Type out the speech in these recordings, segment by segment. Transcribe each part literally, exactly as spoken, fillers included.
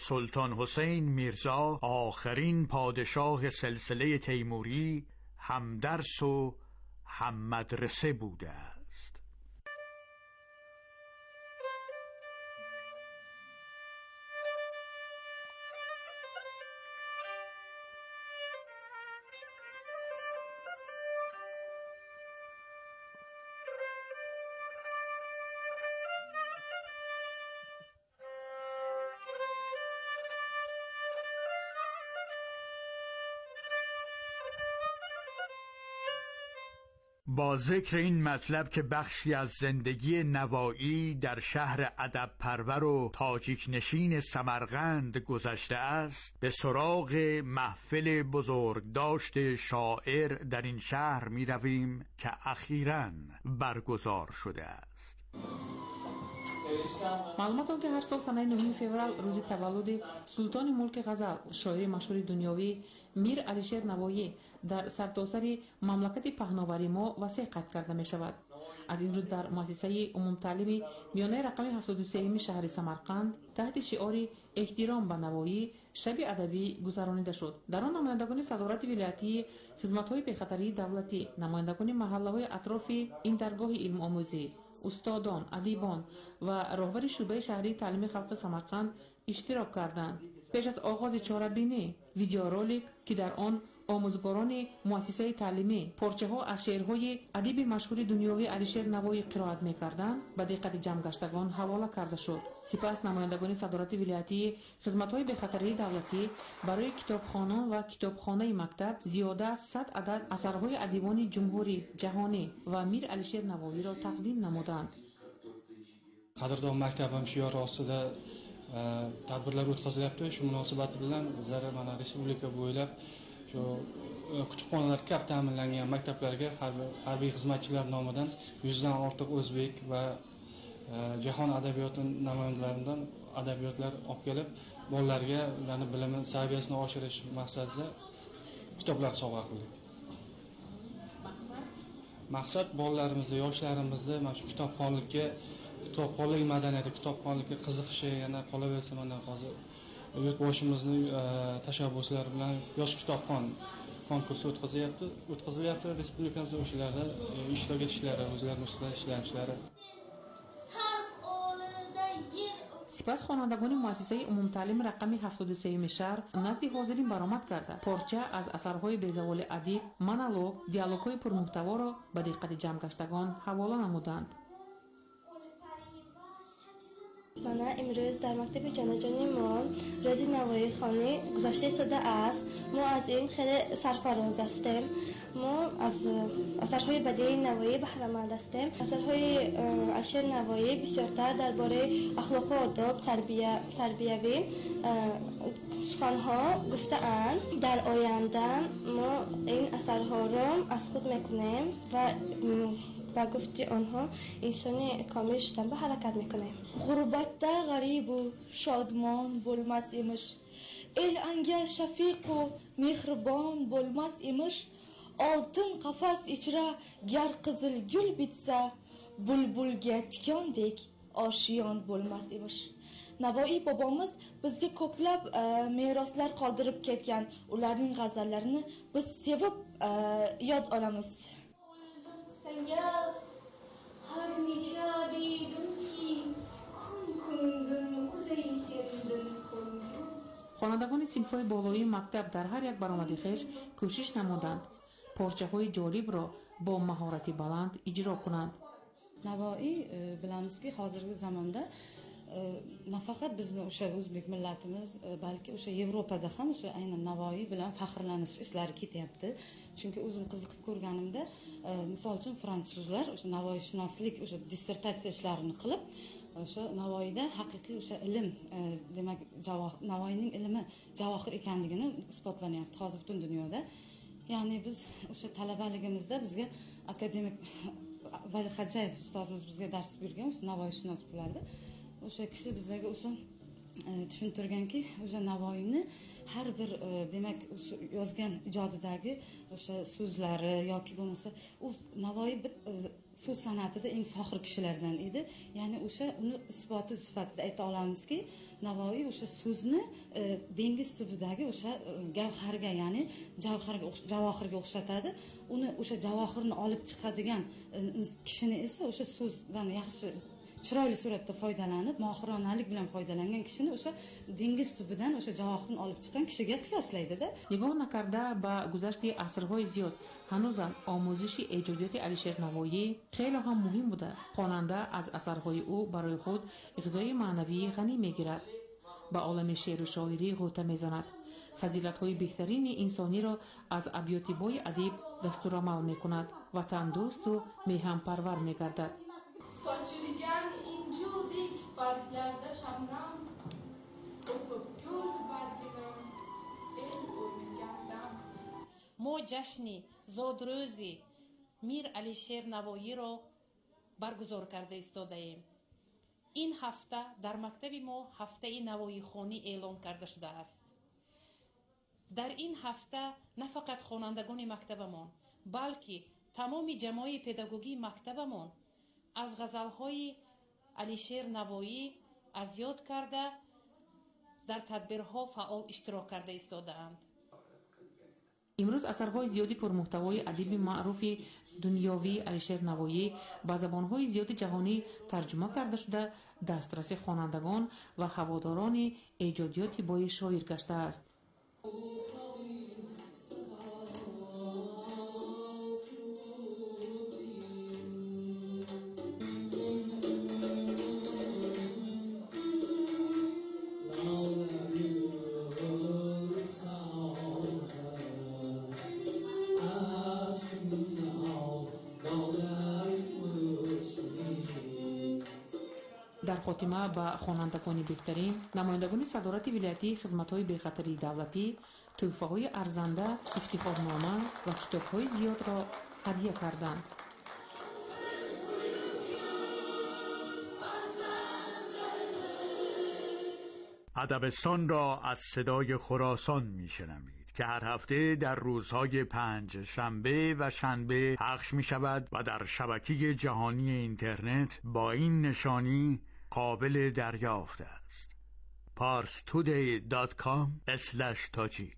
سلطان حسین میرزا آخرین پادشاه سلسله تیموری همدرس و هم مدرسه بوده است. با ذکر این مطلب که بخشی از زندگی نوایی در شهر ادب پرور و تاجیک نشین سمرقند گذشته است، به سراغ محفل بزرگداشت شاعر در این شهر می رویم که اخیراً برگزار شده است. معلومات آن که هر سال سنه نهم فوریه روز تولد سلطان ملک غزل شاعر مشهور دنیوی میر علیشیر نوایی در سرتاسر مملکت پهناوری ما وسیع قد کرده می شود. از این رو در مؤسسه عموم تعلیم میانه رقم هفتاد و سه شهر سمرقند تحت شعار احترام به نوایی شب ادبی گذرانیده شد. در آن نمایندگان صدارت ولایتی، خدمت‌های پیش‌خطری دولتی، نمایندگان محله‌های اطراف این درگاه علم آموزی، استادان، ادیبان و راهبر شعبه شهری تعلیم خلق سمرقند اشتراک کردند. پیش از آغاز چهاره‌بینی ویدیو رولک که در آن آموزگاران مؤسسه تعلیمی پارچه‌ها از شعرهای ادیب مشهور دنیوی علیشیر نوایی قرائت می‌کردند به دقت جمع گشتگان حواله کرده شد. سپس نمایندگان صدارت ولایتی، خدمت‌های بخطری دولتی برای کتابخانه و کتابخانه مکتب زیاده از صد عدد اثرهای ادیبان جمهوری، جهانی و میر علیشیر نوایی را تقدیم نمودند. qadrdon maktabim shiori ostida tadbirlar o'tkazilyapti. Shu munosabati bilan bizlar mana respublika bo'ylab shu kutubxonalar kap ta'minlangan maktablarga harbiy xizmatchilar nomidan yuzdan ortiq o'zbek va jahon adabiyoti namoyandalaridan adabiyotlar olib kelib, bolalarga ularning bilimi saviyasini oshirish maqsadida kitoblar sovg'a qildik. Maqsad maqsad bolalarimizni, yoshlarimizni mana shu kitobxonlikka, kitobxonlik madaniyati, kitobxonlikka qiziqishi yana qolaversa, mana hozir yurtboshimizning tashabbuslari bilan yosh kitobxon konkursi o'tkazilyapti. O'tkazilyapti respublikamizda o'shalarda ishtirok etishlari, o'zlarini ustida ishlanishlari. سپس خوانندگان مؤسسه عموم تعلیم رقم هفتاد و سه شهر نزد حاضرین برآمد کرده پارچه از اثرهای بیزوال ادیب، مونولوگ، دیالوگ‌های پرمحتوا را به دقت جمع گشتگان حواله نمودند. من امروز در مکتب جانجانی ما روز نوایی خانه گذشته شده است. ما از این خیلی سرفراز هستیم. ما از اثرهای بدیعی نوایی بهره مند هستیم. اثرهای علیشیر نوایی بسیارتر درباره اخلاق و آداب، تربیه تربیوی سخن‌ها گفته‌اند. در آینده ما این اثرها را از خود میکنیم و با گفته آنها انسانی کامل شدن به حرکت میکنیم. غربتda g'arib u shodmon bo'lmas emish, el anga shafiq u mehribon bo'lmas emish, oltin qafas ichra gar qizil gul bitsa, bulbulga tikondek oshiyon bo'lmas emish. Navoiy bobomiz bizga ko'plab meroslar qoldirib ketgan. Ularning g'azallarini biz sevib yod olamiz. Har necha dedim ki kun kundim o'zay sendim ko'nglim. خوانندگان صنف‌های بالایی مکتب در هر یک برآمد خویش کوشش نمودند پارچه‌های جالب را با مهارت بلند اجرا کنند. Navoiy bilamizki hozirgi zamonda nafaqat bizni o'sha o'zbek millatimiz, balki o'sha Yevropada ham o'sha aynan Navoiy bilan faxrlanish ishlari ketyapti. Chunki o'zim qiziqib ko'rganimda, misol uchun fransuzlar o'sha Navoiyshunoslik o'sha dissertatsiya ishlarini qilib, o'sha Navoiyda haqiqiy o'sha ilm, demak, Navoiyning ilmi javohir ekanligini isbotlanyapti hozir butun dunyoda. Ya'ni biz o'sha talabaligimizda bizga akademik Vali Xajayev ustozimiz bizga dars bergan, o'sha Navoiyshunos bo'lardi. O'sha kishi bizlarga o'sha tushuntirganki, o'sha Navoiyni har bir demak o'sha yozgan ijodidagi o'sha so'zlari yoki bo'lmasa u Navoiy so'z san'atida eng sohir kishilardan edi. Ya'ni o'sha uni isboti sifatida ayta olamizki, Navoiy o'sha so'zni e, dengiz tubidagi o'sha e, gavharga, ya'ni javharga, javohirga o'xshatadi. Uni o'sha javohirni olib chiqadigan e, kishini esa o'sha so'zdan yaxshi chiroyli suratda foydalanib, mohironalik bilan foydalangan kishini o'sha dengiz tubidan o'sha javohirni olib chiqqan kishiga qiyoslaydi-da. نگاه نکرده به گذشت عصرهای زیاد هنوزم آموزش ایجادیات علیشیر نوایی خیلی هم مهم بوده. خواننده از اثرهای او برای خود غذای معنوی غنی میگیرد، به عالم شعر و شاعری غوطه میزند، فضیلت‌های بهترین انسانی را از ابیات بای ادیب دستورالعمل میکند، وطن دوست و میهم پرور میگردد. Saçılgen incudik barglerde şamdan, Okup gül barginem, el o'lgandam. ما جشن زادروزی میر علیشیر نوایی را برگزار کرده ایستاده ایم. این هفته در مکتب ما هفته نوایی خوانی اعلام کرده شده است. در این هفته نه فقط خوانندگان مکتبمان، بلکه تمام جماعت پداگوژی مکتبمان از غزل‌های علیشیر نوایی از یاد کرده در تدبیرها فعال اشتراک کرده ایستاده‌اند. امروز اثرهای زیادی پرمحتوای ادیب معروف دنیوی علیشیر نوایی به زبان‌های زیاد جهانی ترجمه کرده شده دسترس خوانندگان و هواداران ایجادیات بای شاعر گشته است. در خاتمه به خوانندگان بهترین نمایندگان صدارت ولایتی خدمت‌های بی‌خطری دولتی تحفه‌های ارزنده، افتخارنامه و کتاب‌های زیاد را هدیه کردند. ادبستان را از صدای خراسان میشنوید که هر هفته در روزهای پنج شنبه و شنبه پخش می شود و در شبکه جهانی اینترنت با این نشانی قابل دریافت است. پارس تودی دات کام اسلش تاجیک.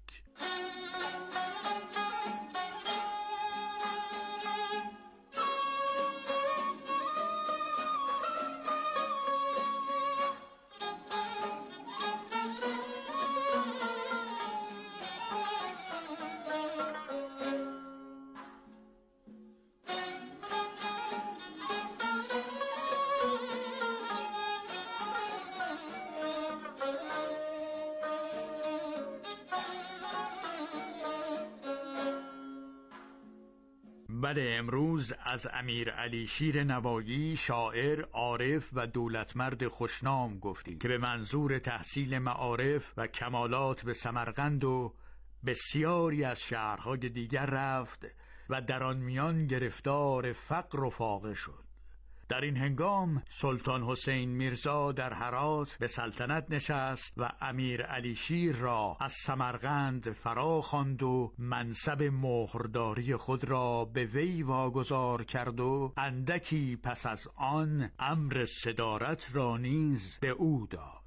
بله، امروز از امیر علیشیر نوایی، شاعر، عارف و دولتمرد خوشنام گفتیم که به منظور تحصیل معارف و کمالات به سمرقند و بسیاری از شهرهای دیگر رفت و در آن میان گرفتار فقر و فاقه شد. در این هنگام سلطان حسین میرزا در هرات به سلطنت نشست و امیر علیشیر را از سمرقند فرا خواند و منصب مهرداری خود را به وی واگذار کرد و اندکی پس از آن امر صدارت را نیز به او داد.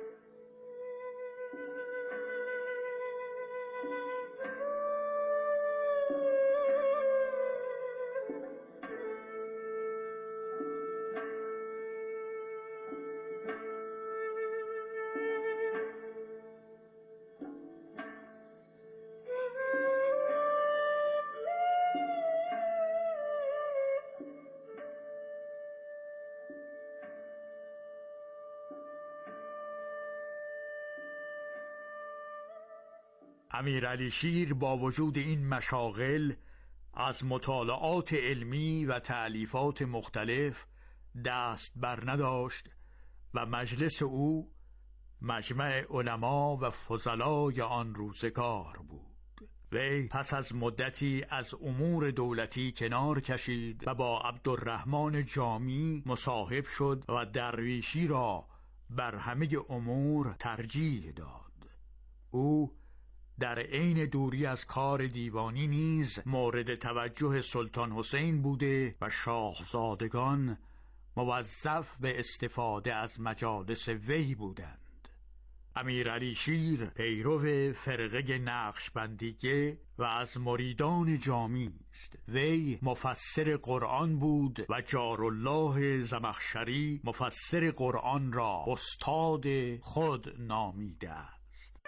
امیر علیشیر با وجود این مشاغل از مطالعات علمی و تألیفات مختلف دست بر نداشت و مجلس او مجمع علما و فضلای آن روزگار بود. وی پس از مدتی از امور دولتی کنار کشید و با عبدالرحمن جامی مصاحب شد و درویشی را بر همه امور ترجیح داد. او در عین دوری از کار دیوانی نیز مورد توجه سلطان حسین بوده و شاهزادگان موظف به استفاده از مجالس وی بودند. امیر علی شیر پیرو فرقه نقشبندیه و از مریدان جامی است. وی مفسر قرآن بود و جارالله زمخشری مفسر قرآن را استاد خود نامیده است.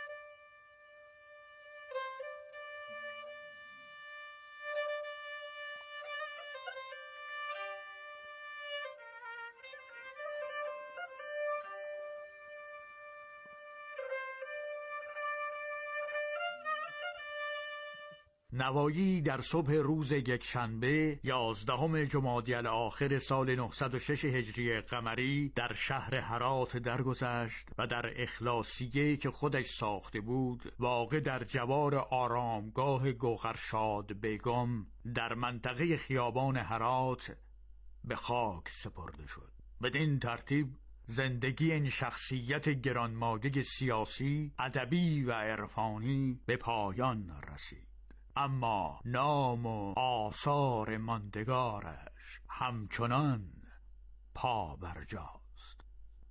نوایی در صبح روز یکشنبه یازدهم جمادی الاخر سال نهصد و شش هجری قمری در شهر هرات درگذشت و در اخلاصیه که خودش ساخته بود واقع در جوار آرامگاه گوهرشاد بیگم در منطقه خیابان هرات به خاک سپرده شد. بدین ترتیب زندگی این شخصیت گرانمایه سیاسی، ادبی و عرفانی به پایان رسید. اما نام و آثار ماندگارش همچنان پابرجاست.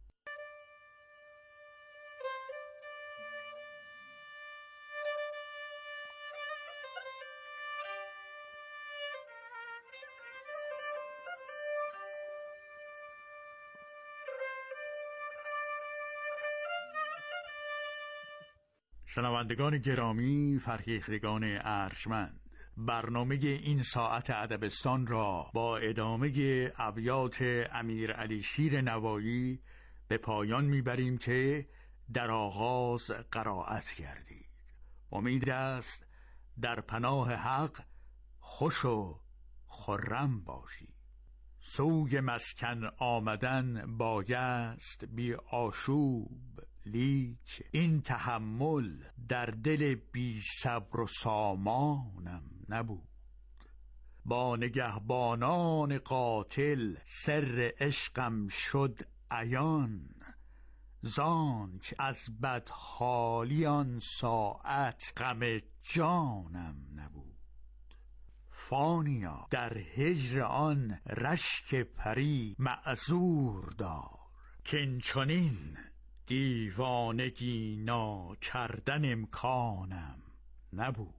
شنوندگان گرامی، فرهیختگان ارجمند، برنامه این ساعت ادبستان را با ادامه ابیات امیر علی شیر نوایی به پایان میبریم که در آغاز قرائت کردید. امید است در پناه حق خوش و خرم باشی. سوی مسکن آمدن بایست بی آشوب، لیک این تحمل در دل بی صبر و سامانم نبود. با نگهبانان قاتل سر عشقم شد عیان، زانک از بدحالی آن ساعت غم جانم نبود. فانیا در هجر آن رشک پری معذور دار، کینچنین دیوانگی نا کردن امکانم نبود.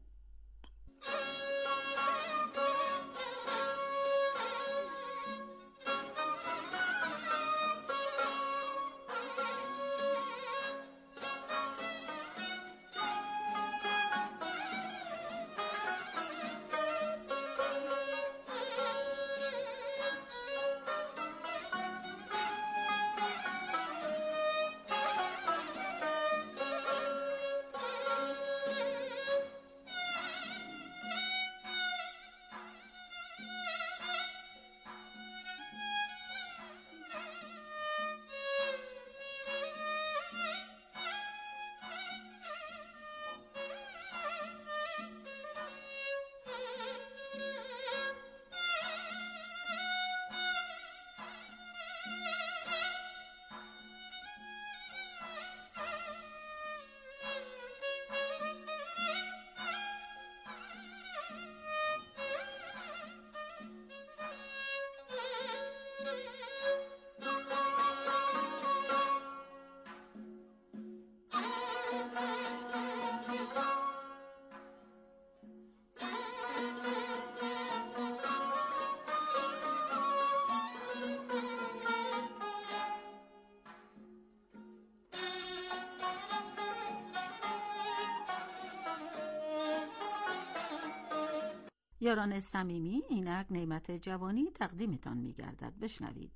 یاران صمیمی، اینک نعمت جوانی تقدیمتان می‌گردد. بشنوید.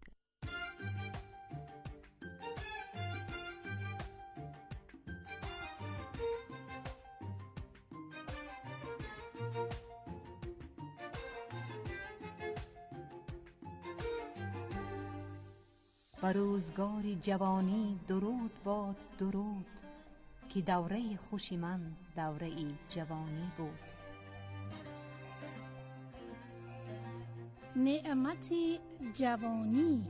و روزگاری جوانی درود باد درود، که دوره خوشی من دوره ای جوانی بود. نعمت جوانی.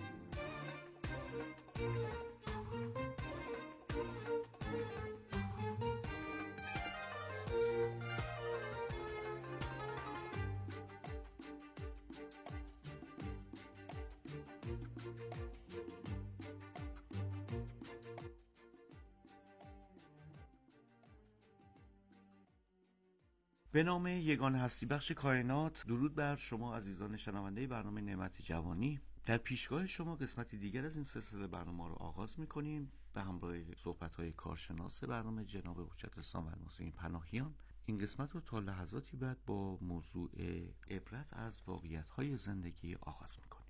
به نام یگان هستی بخش کائنات، درود بر شما عزیزان شنونده برنامه نعمت جوانی. در پیشگاه شما قسمتی دیگر از این سلسله برنامه رو آغاز می‌کنیم به همراه صحبت‌های کارشناس برنامه جناب حجت الاسلام و المسلمین پناهیان. این قسمت رو تا لحظاتی بعد با موضوع عبرت از واقعیت‌های زندگی آغاز می‌کنیم.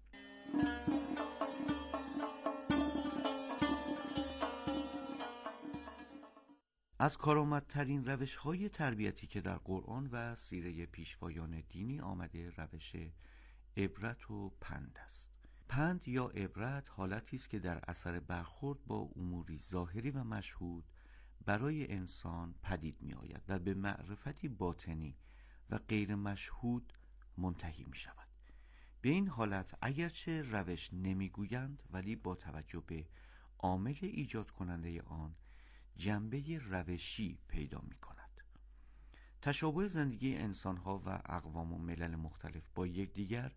از کارآمدترین روش‌های تربیتی که در قرآن و سیره پیشوایان دینی آمده روش عبرت و پند است. پند یا عبرت حالتی است که در اثر برخورد با اموری ظاهری و مشهود برای انسان پدید می آید و به معرفتی باطنی و غیر مشهود منتهی می شود. به این حالت اگرچه روش نمی گویند ولی با توجه به عامل ایجاد کننده آن جنبه روشی پیدا می کند. تشابه زندگی انسانها و اقوام و ملل مختلف با یکدیگر،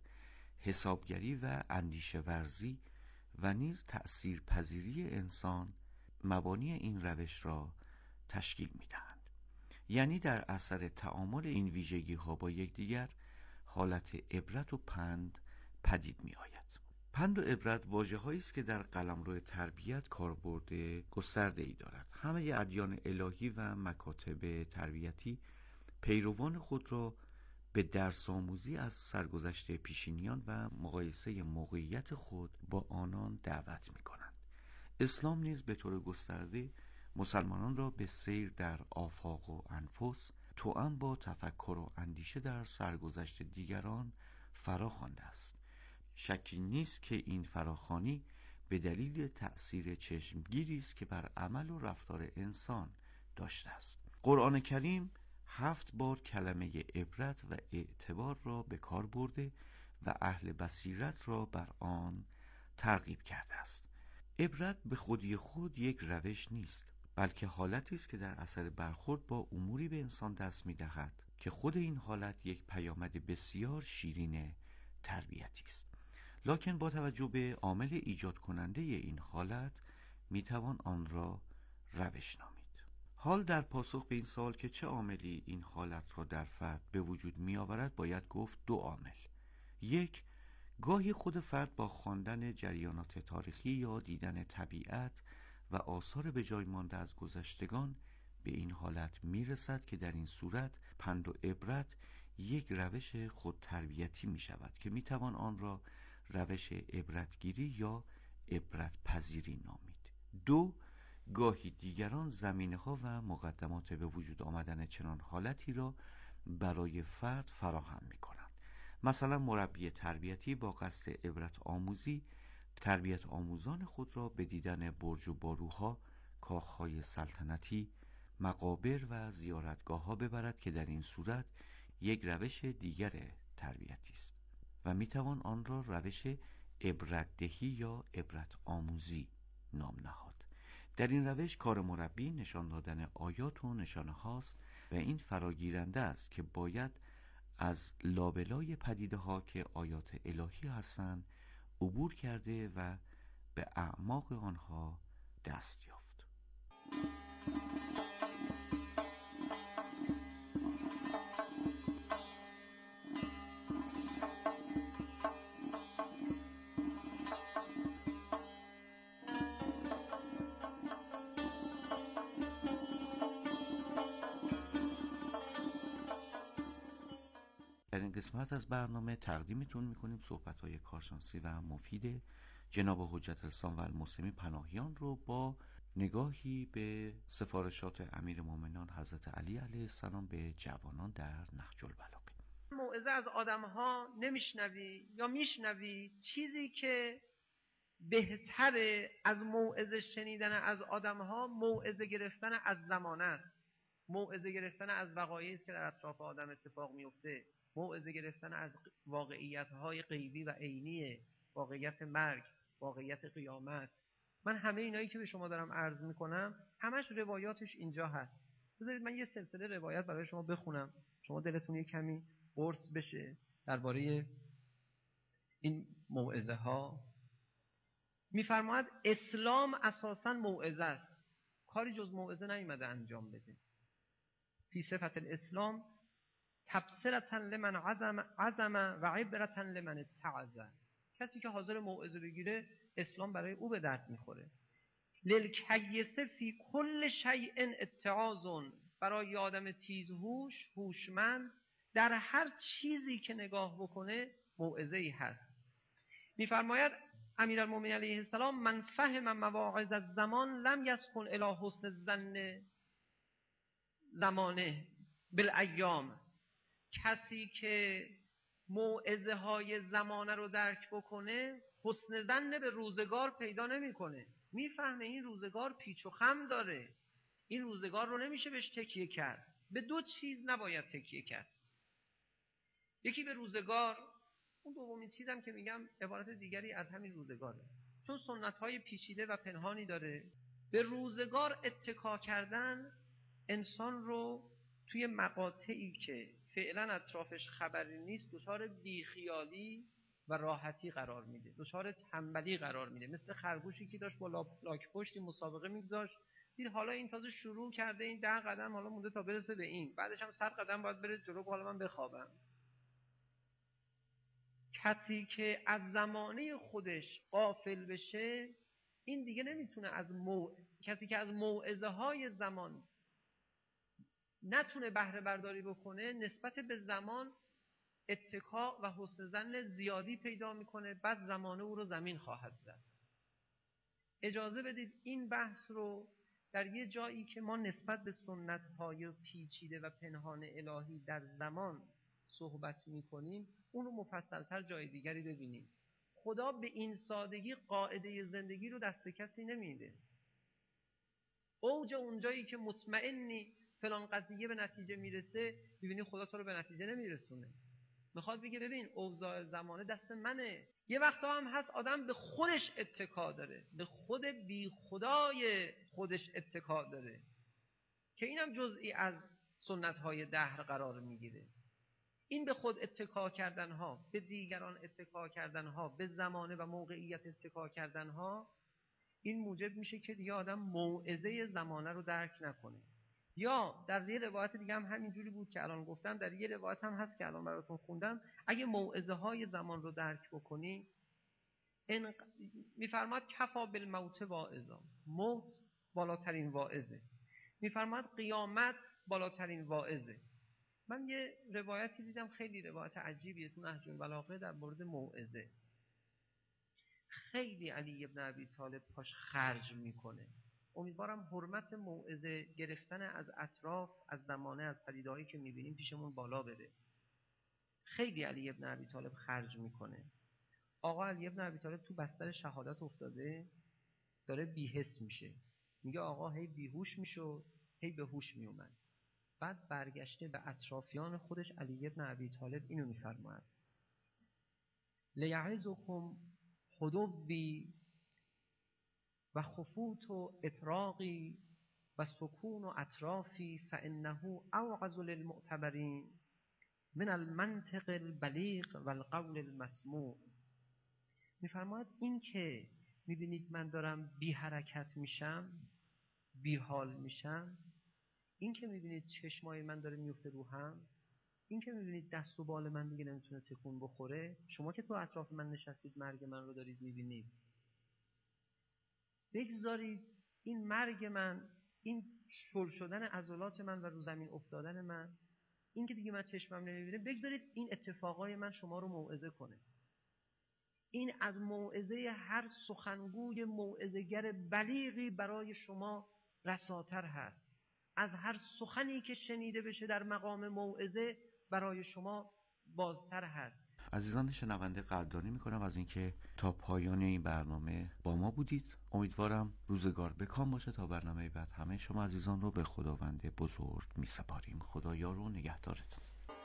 حسابگری و اندیشه ورزی و نیز تأثیر پذیری انسان مبانی این روش را تشکیل می دهند. یعنی در اثر تعامل این ویژگی ها با یکدیگر حالت عبرت و پند پدید می آید. پند و عبرت واژه‌هایی است که در قلمرو تربیت کاربرد گسترده‌ای دارد. همه ادیان الهی و مکاتب تربیتی پیروان خود را به درس آموزی از سرگذشت پیشینیان و مقایسه موقعیت خود با آنان دعوت می‌کنند. اسلام نیز به طور گسترده مسلمانان را به سیر در آفاق و انفس توأم با تفکر و اندیشه در سرگذشت دیگران فراخوانده است. شکی نیست که این فراخوانی به دلیل تأثیر چشمگیری است که بر عمل و رفتار انسان داشته است. قرآن کریم هفت بار کلمه عبرت و اعتبار را به کار برده و اهل بصیرت را بر آن ترغیب کرده است. عبرت به خودی خود یک روش نیست، بلکه حالتی است که در اثر برخورد با اموری به انسان دست می‌دهد که خود این حالت یک پیامد بسیار شیرین تربیتی است. لکن با توجه به عامل ایجاد کننده این حالت میتوان آن را روش نامید. حال در پاسخ به این سوال که چه عاملی این حالت را در فرد به وجود می آورد باید گفت دو عامل. یک، گاهی خود فرد با خواندن جریانات تاریخی یا دیدن طبیعت و آثار به جای مانده از گذشتگان به این حالت می رسد که در این صورت پند و عبرت یک روش خود تربیتی می شود که می توان آن را روش عبرتگیری یا عبرت پذیری نامید. دو، گاهی دیگران زمینه ها و مقدمات به وجود آمدن چنان حالتی را برای فرد فراهم می کنند. مثلا مربی تربیتی با قصد عبرت آموزی تربیت آموزان خود را به دیدن برج و باروها، کاخهای سلطنتی، مقابر و زیارتگاه ها ببرد که در این صورت یک روش دیگر تربیتی است و می توان آن را روش عبرت دهی یا عبرت آموزی نام نهاد. در این روش کار مربی نشان دادن آیات و نشانه هاست و این فراگیرنده است که باید از لابلای پدیده ها که آیات الهی هستند عبور کرده و به اعماق آنها دست یافت. در این قسمت از برنامه تقدیمتون میکنیم صحبت‌های کارشناسی و مفید جناب حجت الاسلام و المسلمین پناهیان رو با نگاهی به سفارشات امیرالمومنین حضرت علی علیه السلام به جوانان در نهج البلاغه. موعظه از آدم‌ها نمیشنوی یا میشنوی، چیزی که بهتره از موعظه شنیدن از آدم‌ها موعظه گرفتن از زمانه است، موعظه گرفتن از وقایعی که در اطراف آدم اتفاق میفته، موعظه گرفتن از واقعیت‌های غیبی و عینی، واقعیت مرگ، واقعیت قیامت. من همه اینایی که به شما دارم عرض میکنم همش روایاتش اینجا هست. بذارید من یه سلسله روایت برای شما بخونم، شما دلتون یه کمی قرص بشه درباره این موعظه ها. میفرماید اسلام اساساً موعظه است، کاری جز موعظه نیامده انجام بده. فی صفت الاسلام تبصرة لمن عزم عزم و عبرة لمن اتعظ. کسی که حاضر موعظه بگیره اسلام برای او به درد میخوره. للکیس فی کل شیء اتعاظ، برای آدم تیزهوش هوشمند در هر چیزی که نگاه بکنه موعظه ای هست. میفرماید امیرالمومنین علیه السلام من فهم مواعظ الزمان لم یسکن الی حسن الظن زمانه بالایام. کسی که موعظه های زمانه رو درک بکنه حسن ظن به روزگار پیدا نمیکنه. میفهمه این روزگار پیچ و خم داره، این روزگار رو نمیشه بهش تکیه کرد. به دو چیز نباید تکیه کرد، یکی به روزگار، اون دومین چیزم که میگم عبارت دیگری از همین روزگاره، چون سنت‌های پیچیده و پنهانی داره. به روزگار اتکا کردن انسان رو توی مقاطعی که فعلا اطرافش خبری نیست دچار بیخیالی و راحتی قرار میده، دچار تنبلی قرار میده. مثل خرگوشی که داشت با لاک پشتی مسابقه میگذاشت، دید حالا این تازه شروع کرده، این ده قدم حالا مونده تا برسه به این، بعدش هم صد قدم باید بره جلو، حالا من بخوابم. کسی که از زمانه خودش غافل بشه این دیگه نمیتونه از مو... کسی که از موعظه های زمان نتونه بهره برداری بکنه نسبت به زمان اتکا و حسن ظن زیادی پیدا میکنه، بعد زمانه او رو زمین خواهد زد. اجازه بدید این بحث رو در یه جایی که ما نسبت به سنت‌های پیچیده و پنهان الهی در زمان صحبت میکنیم اون رو مفصل‌تر جای دیگری ببینیم. خدا به این سادگی قاعده زندگی رو دست کسی نمیده. اوج اونجایی که مطمئنی فلان قضیه به نتیجه میرسه، ببینی خدا تو رو به نتیجه نمیرسونه. میخواد بگه ببین اوضاع زمانه دست منه. یه وقتا هم هست آدم به خودش اتکا داره، به خود بی خدای خودش اتکا داره که اینم جزئی از سنت‌های دهر قرار میگیره. این به خود اتکا کردنها، به دیگران اتکا کردنها، به زمانه و موقعیت اتکا کردنها، این موجب میشه که دیگه آدم موعظه زمانه رو درک نکنه. یا در یه روایت دیگه هم همینجوری بود که الان گفتم، در یه روایت هم هست که الان براتون خوندم، اگه موعظه های زمان رو درک بکنی ان میفرماد کفا بالموت واعظا، موت بالاترین واعظه. میفرماد قیامت بالاترین واعظه. من یه روایتی دیدم خیلی روایت عجیبیه تو نهج البلاغه در مورد موعظه. خیلی علی ابن ابی طالب پاش خرج میکنه. امیدوارم حرمت موعظه گرفتن از اطراف، از زمانه، از پدیده‌هایی که میبینیم پیشمون بالا بره. خیلی علی ابن ابی طالب خرج میکنه. آقا علی ابن ابی طالب تو بستر شهادت افتاده، داره بی‌حس میشه. میگه آقا هی بیهوش میشد، هی به هوش میومد. بعد برگشته به اطرافیان خودش علی ابن ابی طالب اینو میفرماید: لیعظکم حدوی و خفوت و اطراقی و سکون و اطرافی فانه اوعظ للمعتبرین من المنطق البلیغ و القول المسموع. میفرماید این که میبینید من دارم بی حرکت میشم، بی حال میشم، این که میبینید چشمای من داره میفته رو هم، این که میبینید دست و بال من دیگه نمیتونه تکون بخوره، شما که تو اطراف من نشستید مرگ من رو دارید میبینید، بگذارید این مرگ من، این شل شدن عضلات من و رو زمین افتادن من، این که دیگه من چشمم نمیبینه، بگذارید این اتفاقای من شما رو موعظه کنه. این از موعظه هر سخنگوی موعظه‌گر بلیغی برای شما رساتر هست. از هر سخنی که شنیده بشه در مقام موعظه برای شما بازتر هست. عزیزان شنونده قدردانی میکنم از اینکه تا پایان این برنامه با ما بودید. امیدوارم روزگار بکام باشه. تا برنامه بعد همه شما عزیزان رو به خداوند بزرگ میسپاریم. خدا یار و نگهدارتون.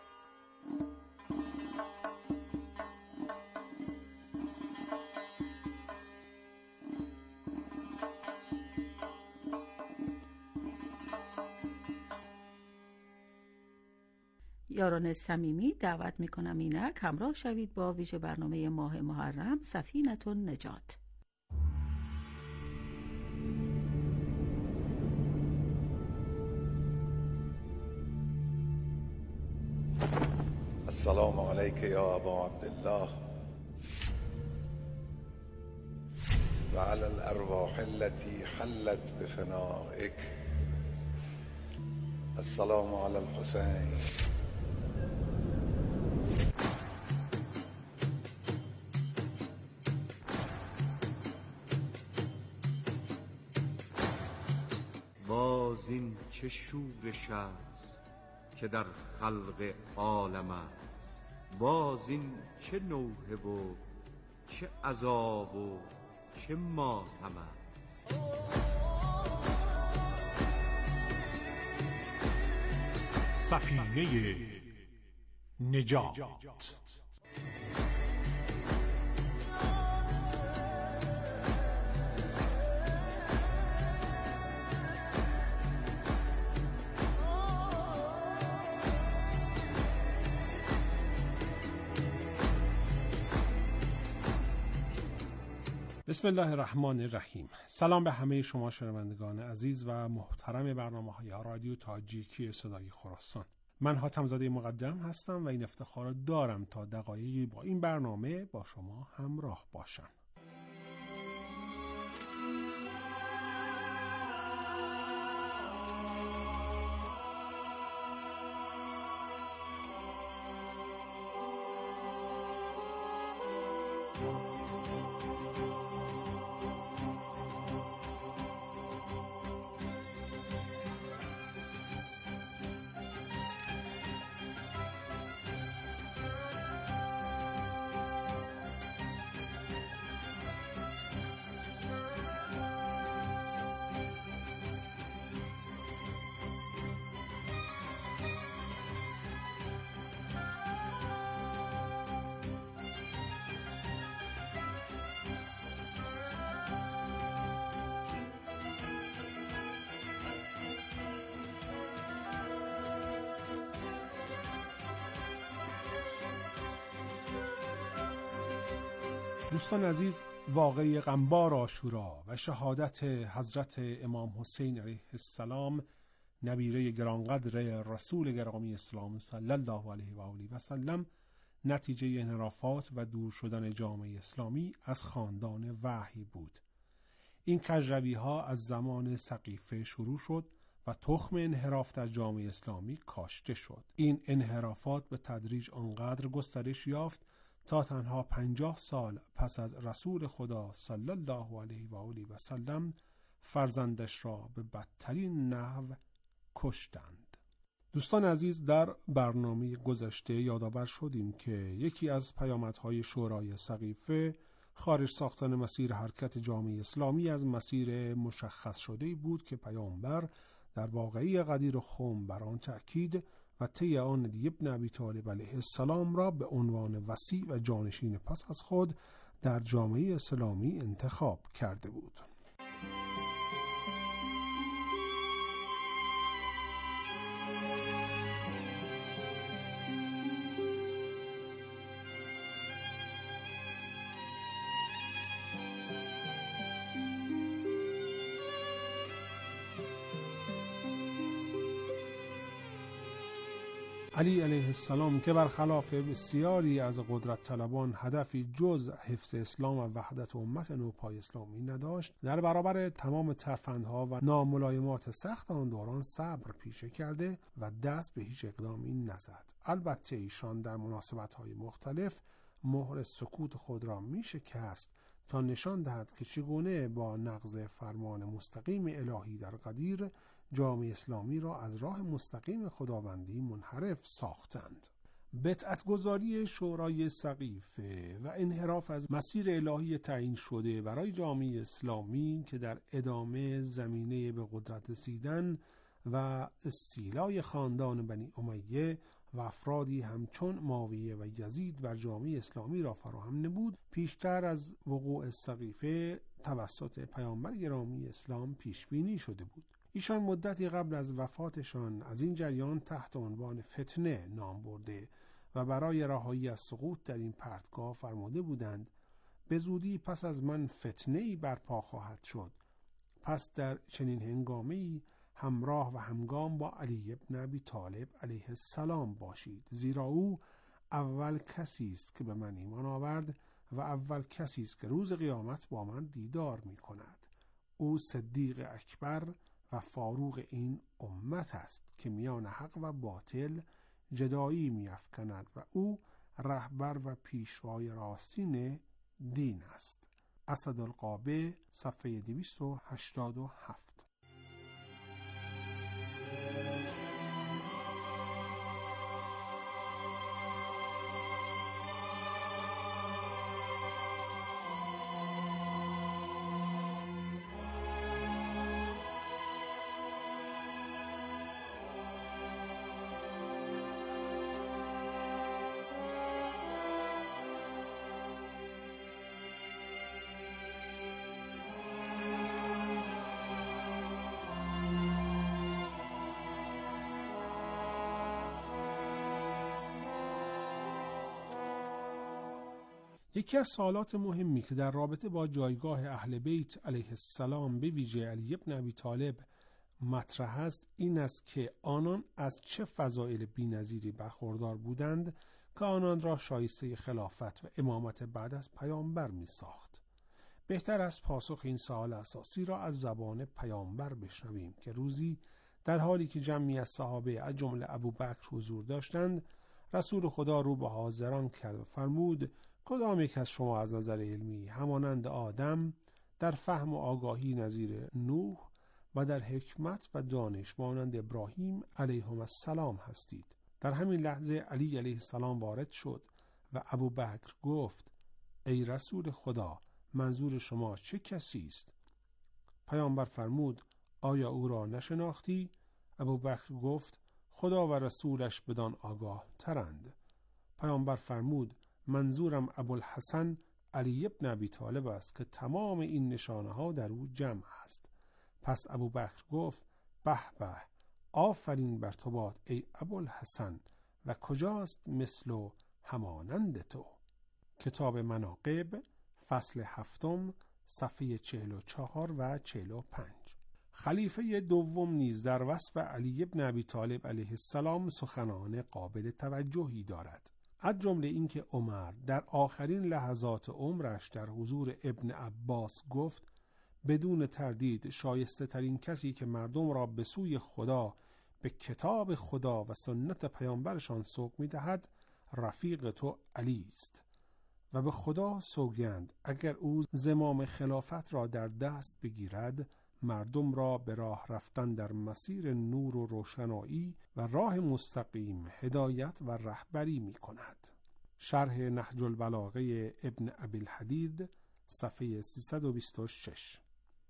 یاران صمیمی دعوت میکنم اینک همراه شوید با ویژه برنامه ماه محرم سفینه النجات. السلام علیک یا ابا عبدالله و علی الارواح التي حلت بفنائک. السلام علی الحسین. باز این چه شورش است که در خلق عالم است، باز این چه نوحه و چه عذاب و چه ماتم است. سفینه نجات. بسم الله الرحمن الرحیم. سلام به همه شما شنوندگان عزیز و محترم برنامه‌های رادیو تاجیکی صدای خراسان. من حاتم زاده مقدم هستم و این افتخار را دارم تا دقایقی با این برنامه با شما همراه باشم. دوستان عزیز، واقعه غمبار عاشورا و شهادت حضرت امام حسین علیه السلام نبیره گرانقدر رسول گرامی اسلام صلی الله علیه و آله و سلم نتیجه انحرافات و دور شدن جامعه اسلامی از خاندان وحی بود. این کجروی ها از زمان سقیفه شروع شد و تخم انحراف در جامعه اسلامی کاشته شد. این انحرافات به تدریج آنقدر گسترش یافت تا تنها پنجاه سال پس از رسول خدا صلی الله علیه و آله و سلم فرزندش را به بدترین نحو کشتند. دوستان عزیز، در برنامه گذشته یادآور شدیم که یکی از پیامدهای شورای سقیفه خارج ساختن مسیر حرکت جامعه اسلامی از مسیر مشخص شده بود که پیامبر در واقعه غدیر خم بر آن تأکید و طی آن علی ابن ابی طالب علیه السلام را به عنوان وصی و جانشین پس از خود در جامعه اسلامی انتخاب کرده بود. علی علیه السلام که برخلاف بسیاری از قدرت طلبان هدفی جز حفظ اسلام و وحدت امت نوپای اسلامی نداشت، در برابر تمام ترفندها و ناملایمات سخت آن دوران صبر پیشه کرده و دست به هیچ اقدامی نزد. البته ایشان در مناسبت‌های مختلف مهر سکوت خود را می شکست تا نشان دهد که چگونه با نقض فرمان مستقیم الهی در غدیر جامعه اسلامی را از راه مستقیم خداوندی منحرف ساختند. بدعت‌گذاری شورای سقیفه و انحراف از مسیر الهی تعیین شده برای جامعه اسلامی که در ادامه زمینه به قدرت رسیدن و استیلای خاندان بنی امیه و افرادی همچون معاویه و یزید بر جامعه اسلامی را فراهم نبود، پیشتر از وقوع سقیفه توسط پیامبر گرامی اسلام پیش بینی شده بود. ایشان مدتی قبل از وفاتشان از این جریان تحت عنوان فتنه نام برده و برای رهایی از سقوط در این پرتگاه فرموده بودند به زودی پس از من فتنه‌ای برپا خواهد شد. پس در چنین هنگامه‌ای همراه و همگام با علی ابن ابی طالب علیه السلام باشید، زیرا او اول کسی است که به من ایمان آورد و اول کسی است که روز قیامت با من دیدار می کند. او صدیق اکبر و فاروق این امت است که میان حق و باطل جدایی می افکند و او رهبر و پیشوای راستین دین است. اسدالقابه صفحه دویست و هشتاد و هفت. یکی از سوالات مهمی که در رابطه با جایگاه اهل بیت علیه السلام به ویژه علی ابن ابی طالب مطرح است این است که آنان از چه فضائل بی‌نظیری برخوردار بودند که آنان را شایسته خلافت و امامت بعد از پیامبر می ساخت. بهتر است پاسخ این سوال اساسی را از زبان پیامبر بشنویم که روزی در حالی که جمعی از صحابه از جمله ابوبکر حضور داشتند، رسول خدا رو به حاضران کرد و فرمود: کدام یک از شما از نظر علمی همانند آدم در فهم و آگاهی نظیر نوح و در حکمت و دانش مانند ابراهیم علیهم السلام هستید؟ در همین لحظه علی علیه السلام وارد شد و ابوبکر گفت: ای رسول خدا، منظور شما چه کسی است؟ پیامبر فرمود: آیا او را نشناختی؟ ابوبکر گفت: خدا و رسولش بدان آگاه ترند. پیامبر فرمود: منظورم ابوالحسن علی ابن ابی طالب است که تمام این نشانه ها در او جمع است. پس ابوبکر گفت: به به، آفرین بر تو باد ای ابوالحسن، و کجاست مثل و همانند تو؟ کتاب مناقب فصل هفتم صفحه چهل و چهار و چهل و پنج. خلیفه دوم نیز در وصف علی ابن ابی طالب علیه السلام سخنان قابل توجهی دارد، از جمله اینکه عمر در آخرین لحظات عمرش در حضور ابن عباس گفت: بدون تردید شایسته ترین کسی که مردم را به سوی خدا، به کتاب خدا و سنت پیامبرشان سوق می دهد رفیق تو علی است، و به خدا سوگند اگر او زمام خلافت را در دست بگیرد مردم را به راه رفتن در مسیر نور و روشنایی و راه مستقیم هدایت و رهبری می کند. شرح نهج البلاغه ابن ابی الحدید صفحه سیصد و بیست و شش.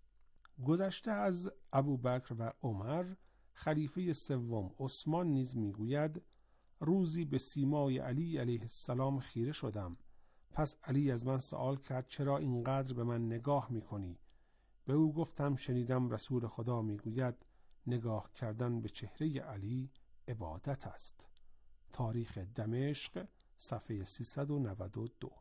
گذشته از ابوبکر و عمر، خلیفه سوم عثمان نیز میگوید: روزی به سیمای علی علیه السلام خیره شدم. پس علی از من سوال کرد: چرا اینقدر به من نگاه میکنی؟ به او گفتم: شنیدم رسول خدا میگوید نگاه کردن به چهره علی عبادت است. تاریخ دمشق صفحه سیصد و نود و دو.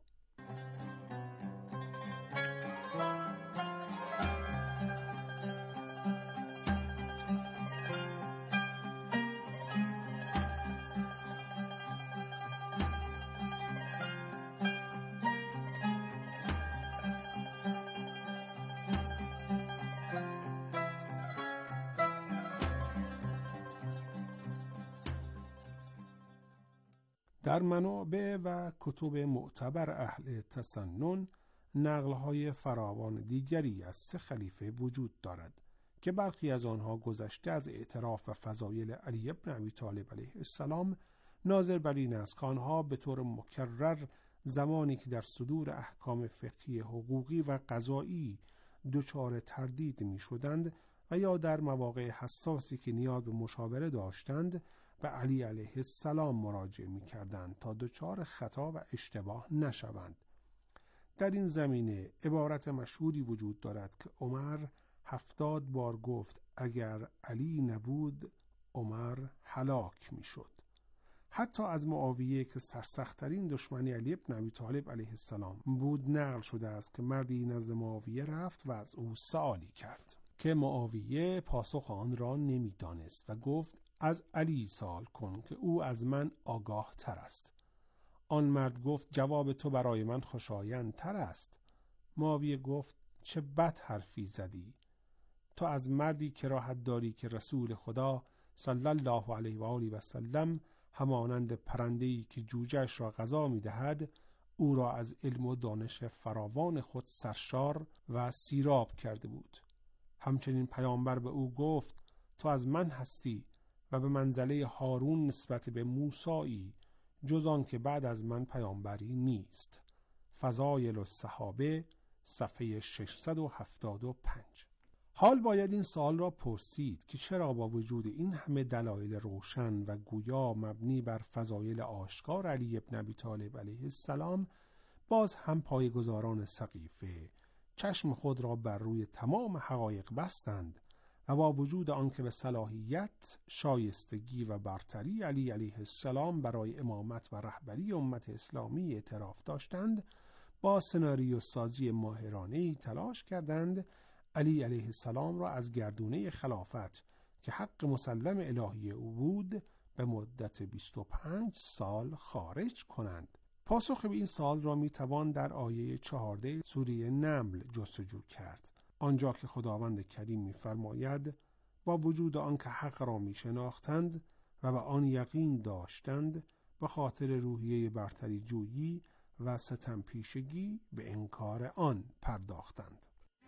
در منابع و کتب معتبر اهل تسنن نقل‌های فراوان دیگری از سه خلیفه وجود دارد که برخی از آنها گذشته از اعتراف و فضایل علی ابن ابی طالب علیه السلام ناظر بر این است که آنها به طور مکرر زمانی که در صدور احکام فقهی، حقوقی و قضایی دچار تردید می شدند و یا در مواقع حساسی که نیاز به مشاوره داشتند به علی علیه السلام مراجعه می کردند تا دچار خطا و اشتباه نشوند. در این زمینه عبارت مشهوری وجود دارد که عمر هفتاد بار گفت اگر علی نبود عمر هلاک می شد. حتی از معاویه که سرسخت‌ترین دشمن علی ابن ابی طالب علیه السلام بود نقل شده است که مردی نزد معاویه رفت و از او سوالی کرد که معاویه پاسخ آن را نمی دانست و گفت از علی سوال کن که او از من آگاه تر است. آن مرد گفت جواب تو برای من خوشایندتر است. معاویه گفت چه بد حرفی زدی. تو از مردی کراهت داری که رسول خدا صلی الله علیه و آله و سلم همانند پرنده‌ای که جوجه‌اش را غذا می‌دهد او را از علم و دانش فراوان خود سرشار و سیراب کرده بود. همچنین پیامبر به او گفت تو از من هستی و به منزله هارون نسبت به موسی‌ای، جز آن که بعد از من پیامبری نیست. فضایل الصحابه صفحه ششصد و هفتاد و پنج. حال باید این سوال را پرسید که چرا با وجود این همه دلایل روشن و گویا مبنی بر فضایل آشکار علی ابن ابی طالب علیه السلام باز هم پایه‌گذاران سقیفه چشم خود را بر روی تمام حقایق بستند و با وجود آنکه به صلاحیت، شایستگی و برتری علی علیه السلام برای امامت و رهبری امت اسلامی اعتراف داشتند، با سناریو سازی ماهرانه‌ای تلاش کردند علی علیه السلام را از گردونه خلافت که حق مسلم الهی او بود به مدت بیست و پنج سال خارج کنند. پاسخ به این سوال را می توان در آیه چهارده سوره نمل جستجو کرد، آنجا که خداوند کریم می فرماید با وجود آنکه حق را می شناختند و به آن یقین داشتند به خاطر روحیه برتری جویی و ستم پیشگی به انکار آن پرداختند.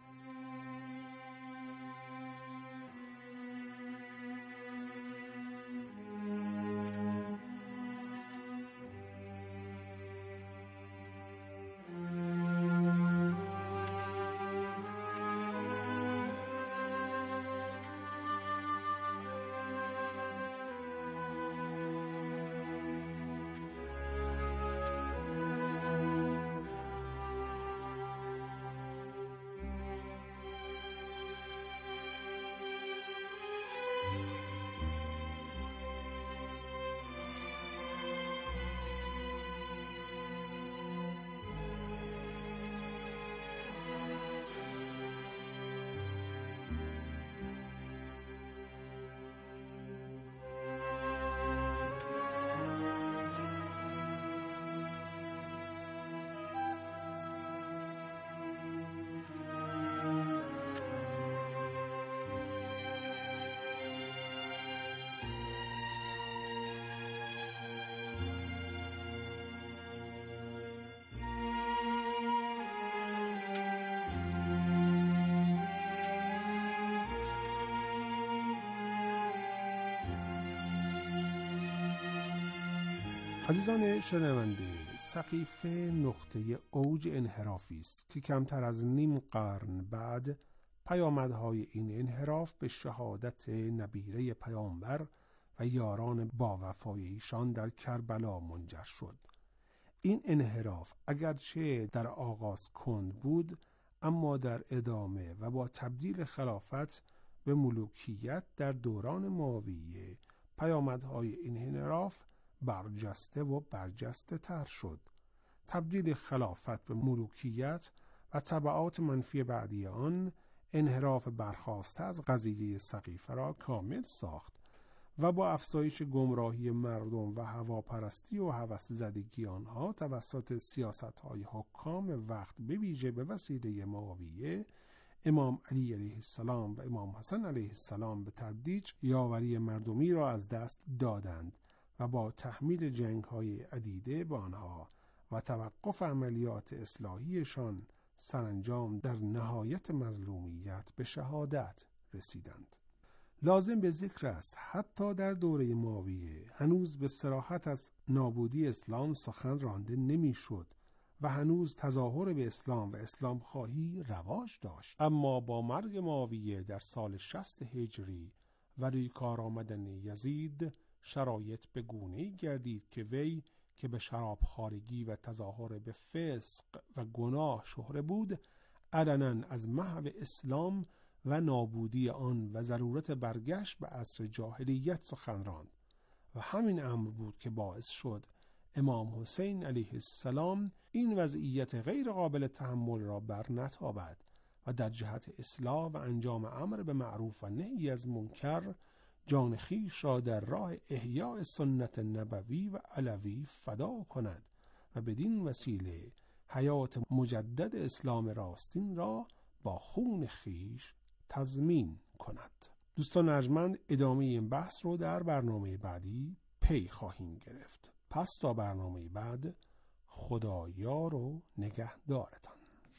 عزیزان شنونده، سقیفه نقطه اوج انحرافی است که کمتر از نیم قرن بعد پیامدهای این انحراف به شهادت نبیره پیامبر و یاران با وفای ایشان در کربلا منجر شد. این انحراف اگرچه در آغاز کند بود، اما در ادامه و با تبدیل خلافت به ملوکیت در دوران معاویه پیامدهای این انحراف برجسته و برجسته تر شد. تبدیل خلافت به ملوکیت و تبعات منفی بعدی آن انحراف برخاسته از قضیه سقیفه را کامل ساخت و با افزایش گمراهی مردم و هواپرستی و هوس زدگی آنها توسط سیاست‌های حکام وقت به ویژه به وسیله معاویه، امام علی علیه السلام و امام حسن علیه السلام به تدریج یاوری مردمی را از دست دادند و با تحمیل جنگ‌های عدیده به آنها و توقف عملیات اصلاحیشان سرانجام در نهایت مظلومیت به شهادت رسیدند. لازم به ذکر است حتی در دوره معاویه هنوز به صراحت از نابودی اسلام سخن رانده نمی‌شد و هنوز تظاهر به اسلام و اسلام خواهی رواج داشت. اما با مرگ معاویه در سال شصت هجری و روی کار آمدن یزید، شرایط به گونه‌ای گردید که وی که به شرابخوارگی و تظاهر به فسق و گناه شهره بود، علنا از محو اسلام و نابودی آن و ضرورت برگشت به عصر جاهلیت سخن راند و همین امر بود که باعث شد امام حسین علیه السلام این وضعیت غیر قابل تحمل را برنتابد و در جهت اصلاح و انجام امر به معروف و نهی از منکر جان خویش را در راه احیاء سنت نبوی و علوی فدا کند و بدین وسیله حیات مجدد اسلام راستین را با خون خیش تضمین کند. دوستان ارجمند، ادامه این بحث رو در برنامه بعدی پی خواهیم گرفت. پس تا برنامه بعد، خدایار و نگهدارتان.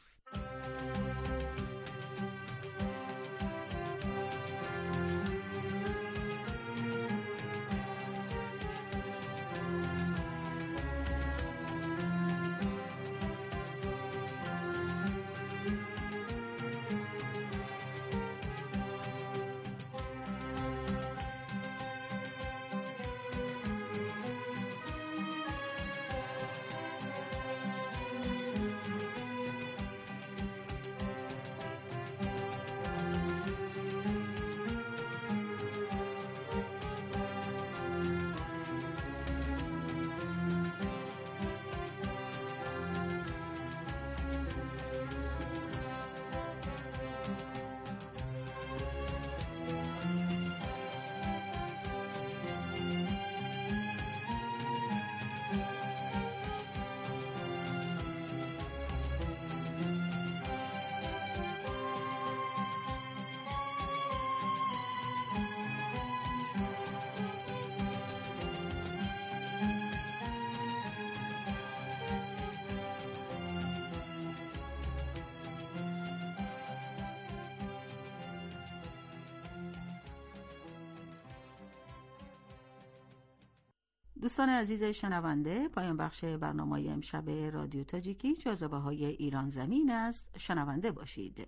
دوستان عزیز شنونده، پایان بخش برنامه امشب رادیو تاجیکی جاذبه های ایران زمین است. شنونده باشید.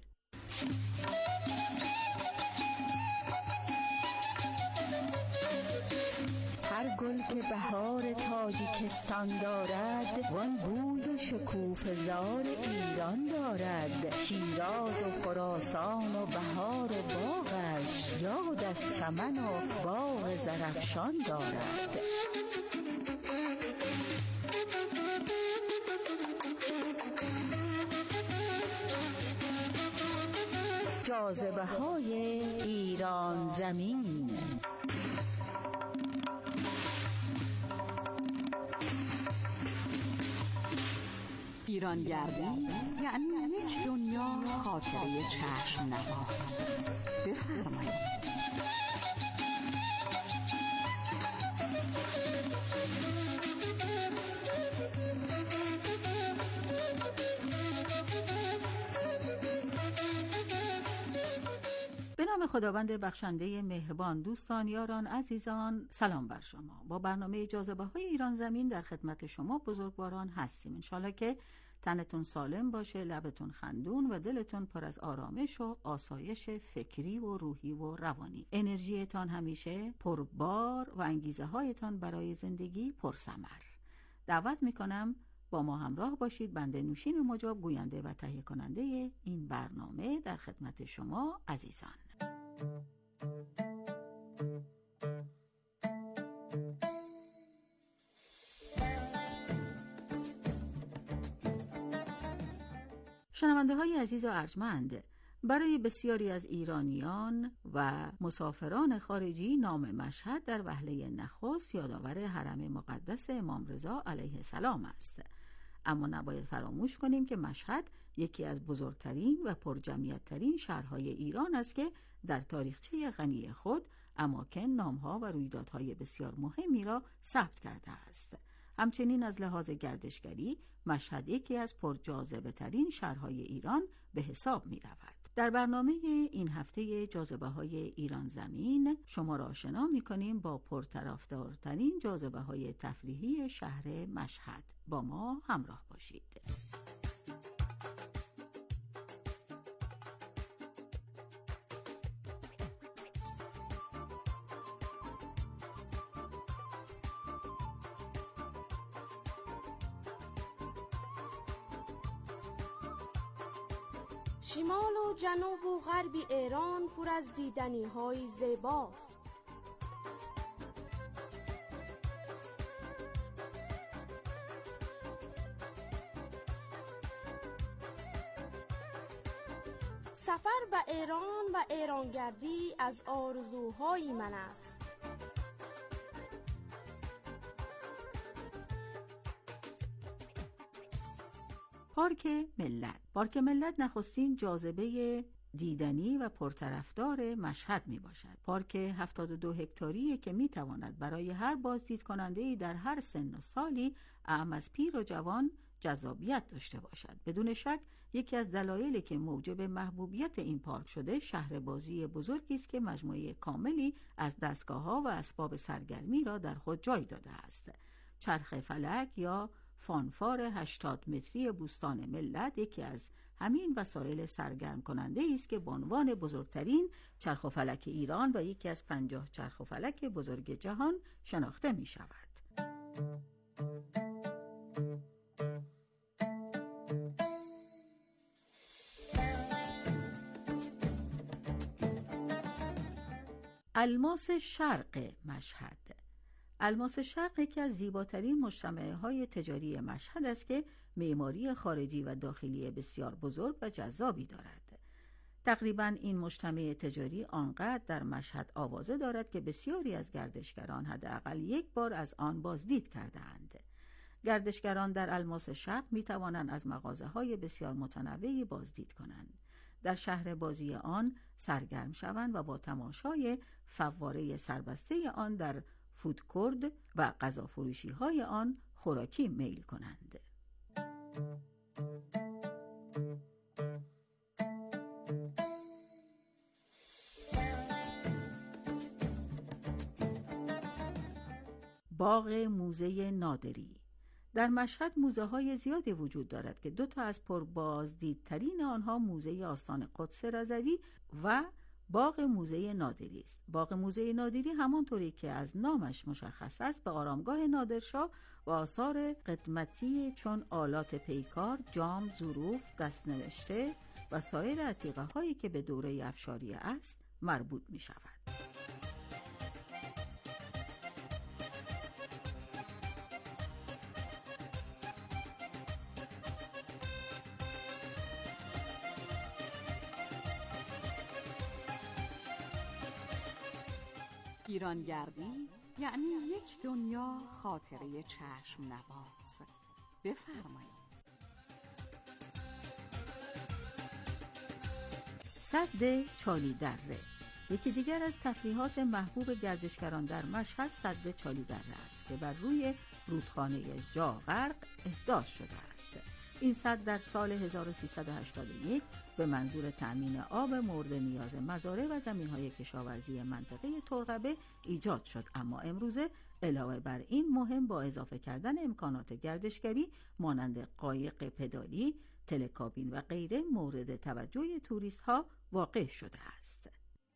هر گل که بهار تاجیکستان دارد، وان بوی و شکوفه زار ایران دارد. شیراز و خراسان و بهار و باغش، یاد از چمن و باغ زرفشان دارد. جاذبه های ایران زمین. ایرانگردی یعنی یک دنیا خاطره چشم نواز. بفرمایید. به نام خداوند بخشنده مهربان. دوستان، یاران، عزیزان، سلام بر شما. با برنامه جاذبه های ایران زمین در خدمت شما بزرگواران هستیم. انشالله که تنتون سالم باشه، لبتون خندون و دلتون پر از آرامش و آسایش فکری و روحی و روانی. انرژیتان همیشه پربار و انگیزه هایتان برای زندگی پرثمر. دعوت میکنم با ما همراه باشید. بنده نوشین مجاب، گوینده و تهیه کننده این برنامه، در خدمت شما عزیزان. شنونده های عزیز و ارجمند، برای بسیاری از ایرانیان و مسافران خارجی نام مشهد در وهله نخست یادآور حرم مقدس امام رضا علیه السلام است. اما نباید فراموش کنیم که مشهد یکی از بزرگترین و پرجمعیت‌ترین شهرهای ایران است که در تاریخچه غنی خود اماکن، نام‌ها و رویدادهای بسیار مهمی را ثبت کرده است. همچنین از لحاظ گردشگری مشهد یکی از پرجاذبه‌ترین شهرهای ایران به حساب می‌رود. در برنامه این هفته جاذبه های ایران زمین شما را آشنا می‌کنیم با پرطرفدارترین جاذبه های تفریحی شهر مشهد. با ما همراه باشید. شمال و جنوب و غرب ایران پر از دیدنی های زیباست. سفر به ایران و ایرانگردی از آرزوهای من است. پارک ملت. پارک ملت نخستین جاذبه دیدنی و پرطرفدار مشهد می باشد. پارک هفتاد و دو هکتاریه که می تواند برای هر بازدید کننده‌ای در هر سن و سالی، اعم از پیر و جوان، جذابیت داشته باشد. بدون شک یکی از دلایلی که موجب محبوبیت این پارک شده شهر بازی بزرگی است که مجموعه کاملی از دستگاه‌ها و اسباب سرگرمی را در خود جای داده است. چرخ فلک یا فانفار هشتاد متری بوستان ملت یکی از همین وسایل سرگرم کننده است که به عنوان بزرگترین چرخ و فلک ایران و یکی از پنجاه چرخ و فلک بزرگ جهان شناخته می شود. الماس شرق مشهد. الماس شرق یکی از زیباترین مجتمع‌های تجاری مشهد است که معماری خارجی و داخلی بسیار بزرگ و جذابی دارد. تقریباً این مجتمع تجاری آنقدر در مشهد آوازه دارد که بسیاری از گردشگران حداقل یک بار از آن بازدید کرده‌اند. گردشگران در الماس شرق می توانند از مغازه‌های بسیار متنوعی بازدید کنند. در شهر بازی آن سرگرم شوند و با تماشای فواره سربسته آن در فودکورت و غذا فروشی های آن خوراکی میل کنند. باغ موزه نادری. در مشهد موزه های زیادی وجود دارد که دو تا از پربازدیدترین آنها موزه آستان قدس رضوی و باغ موزه نادری است. باغ موزه نادری همانطوری که از نامش مشخص است به آرامگاه نادرشاه و آثار قدمتی چون آلات پیکار، جام، ظروف، دستنوشته و سایر عتیقه هایی که به دوره افشاریه است مربوط می شود. ایرانگردی یعنی یک دنیا خاطره چشم نواز. بفرمایید. سد چالی دره. یکی دیگر از تفریحات محبوب گردشگران در مشهد سد چالی دره است که بر روی رودخانه ژاغرق احداث شده است. این سد در سال هزار و سیصد و هشتاد و یک به منظور تأمین آب مورد نیاز مزارع و زمین‌های کشاورزی منطقه ترقبه ایجاد شد، اما امروزه علاوه بر این مهم با اضافه کردن امکانات گردشگری مانند قایق پدالی، تلکابین و غیره مورد توجه توریست‌ها واقع شده است.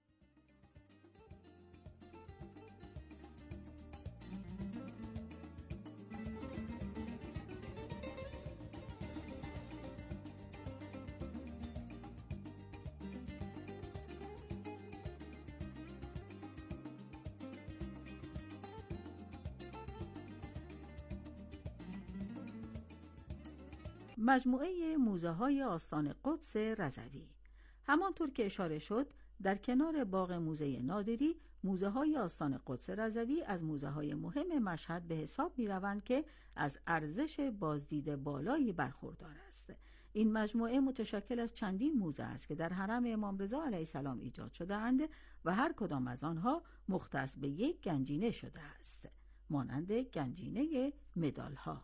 مجموعه موزه های آستان قدس رضوی. همانطور که اشاره شد در کنار باغ موزه نادری، موزه های آستان قدس رضوی از موزه های مهم مشهد به حساب می روند که از ارزش بازدید بالایی برخوردار است. این مجموعه متشکل از چندین موزه است که در حرم امام رضا علیه السلام ایجاد شده اند و هر کدام از آنها مختص به یک گنجینه شده است، مانند گنجینه مدال ها.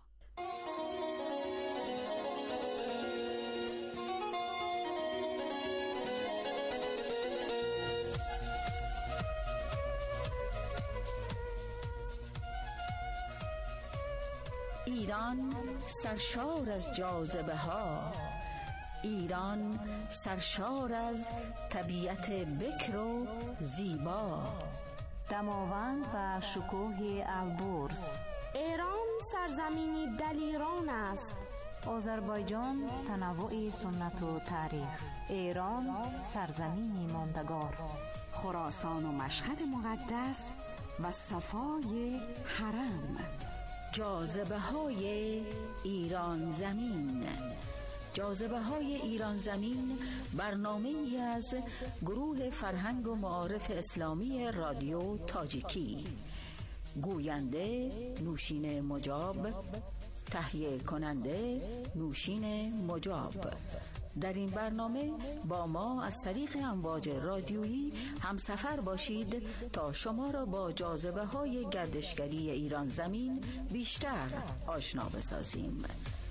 ایران سرشار از جاذبه ها، ایران سرشار از طبیعت بکر و زیبا، دماوند و شکوه البرز. ایران سرزمینی دلیران است. آذربایجان تنوع سنت و تاریخ. ایران سرزمینی ماندگار. خراسان و مشهد مقدس و صفای حرم. جاذبه های ایران زمین. جاذبه های ایران زمین برنامه ای از گروه فرهنگ و معارف اسلامی رادیو تاجیکی. گوینده نوشین مجاب، تهیه کننده نوشین مجاب. در این برنامه با ما از طریق امواج رادیویی همسفر باشید تا شما را با جاذبه های گردشگری ایران زمین بیشتر آشنا بسازیم.